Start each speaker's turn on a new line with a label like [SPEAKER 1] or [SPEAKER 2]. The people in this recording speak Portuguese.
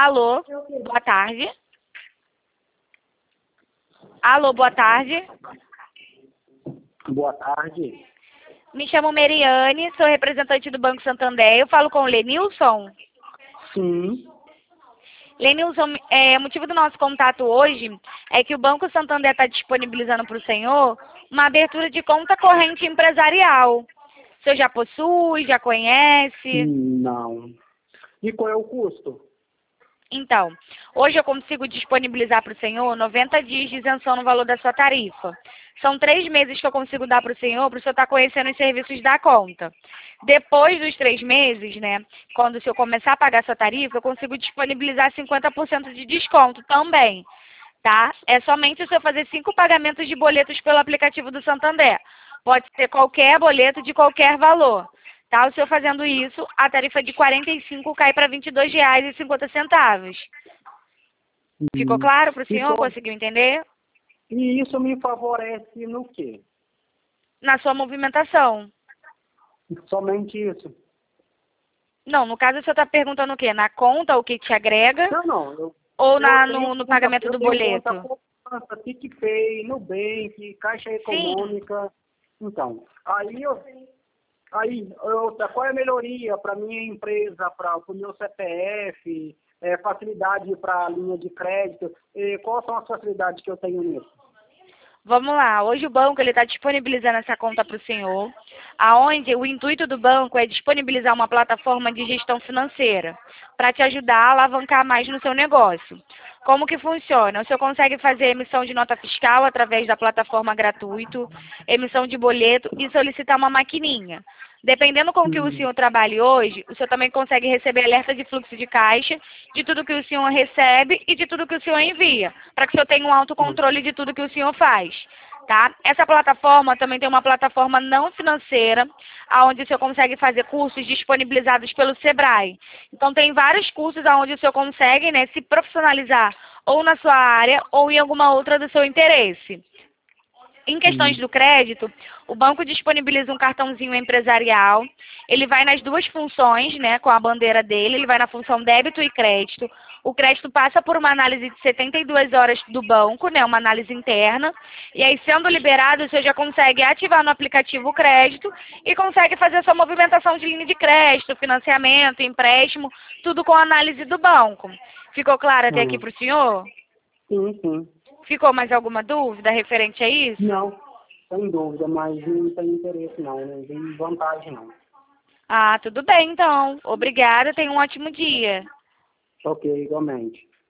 [SPEAKER 1] Alô, boa tarde. Alô, boa tarde.
[SPEAKER 2] Boa tarde.
[SPEAKER 1] Me chamo Meriane, sou representante do Banco Santander. Eu falo com o Lenilson.
[SPEAKER 2] Sim.
[SPEAKER 1] Lenilson, o motivo do nosso contato hoje é que o Banco Santander está disponibilizando para o senhor uma abertura de conta corrente empresarial. O senhor já possui, já conhece?
[SPEAKER 2] Não. E qual é o custo?
[SPEAKER 1] Então, hoje eu consigo disponibilizar para o senhor 90 dias de isenção no valor da sua tarifa. São 3 meses que eu consigo dar para o senhor estar conhecendo os serviços da conta. Depois dos 3 meses, né, quando o senhor começar a pagar sua tarifa, eu consigo disponibilizar 50% de desconto também, tá? É somente o senhor fazer 5 pagamentos de boletos pelo aplicativo do Santander. Pode ser qualquer boleto de qualquer valor. Tá? O senhor fazendo isso, a tarifa de R$ 45 cai para R$ 22,50. Ficou claro para o senhor? Conseguiu entender?
[SPEAKER 2] E isso me favorece no quê?
[SPEAKER 1] Na sua movimentação.
[SPEAKER 2] Somente isso?
[SPEAKER 1] Não, no caso o senhor está perguntando o quê? Na conta, o que te agrega?
[SPEAKER 2] Não.
[SPEAKER 1] Ou no pagamento do boleto?
[SPEAKER 2] Eu tenho conta poupança, PicPay, Nubank, Caixa Econômica.
[SPEAKER 1] Sim.
[SPEAKER 2] Então, qual é a melhoria para minha empresa, para o meu CPF, facilidade para a linha de crédito? Quais são as facilidades que eu tenho nisso?
[SPEAKER 1] Vamos lá, hoje o banco está disponibilizando essa conta para o senhor, aonde o intuito do banco é disponibilizar uma plataforma de gestão financeira para te ajudar a alavancar mais no seu negócio. Como que funciona? O senhor consegue fazer emissão de nota fiscal através da plataforma gratuito, emissão de boleto e solicitar uma maquininha. Dependendo com o que o senhor trabalhe hoje, o senhor também consegue receber alerta de fluxo de caixa, de tudo que o senhor recebe e de tudo que o senhor envia, para que o senhor tenha um autocontrole de tudo que o senhor faz. Tá? Essa plataforma também tem uma plataforma não financeira, onde o senhor consegue fazer cursos disponibilizados pelo Sebrae. Então, tem vários cursos onde o senhor consegue, né, se profissionalizar ou na sua área ou em alguma outra do seu interesse. Em questões do crédito, o banco disponibiliza um cartãozinho empresarial. Ele vai nas duas funções, né, com a bandeira dele. Ele vai na função débito e crédito. O crédito passa por uma análise de 72 horas do banco, né, uma análise interna. E aí, sendo liberado, você já consegue ativar no aplicativo o crédito e consegue fazer a sua movimentação de linha de crédito, financiamento, empréstimo, tudo com a análise do banco. Ficou claro até aqui para o senhor?
[SPEAKER 2] Sim.
[SPEAKER 1] Ficou mais alguma dúvida referente a isso?
[SPEAKER 2] Não, sem dúvida, mas não tem interesse não tem vantagem não.
[SPEAKER 1] Ah, tudo bem então. Obrigada, tenha um ótimo dia.
[SPEAKER 2] Ok, igualmente.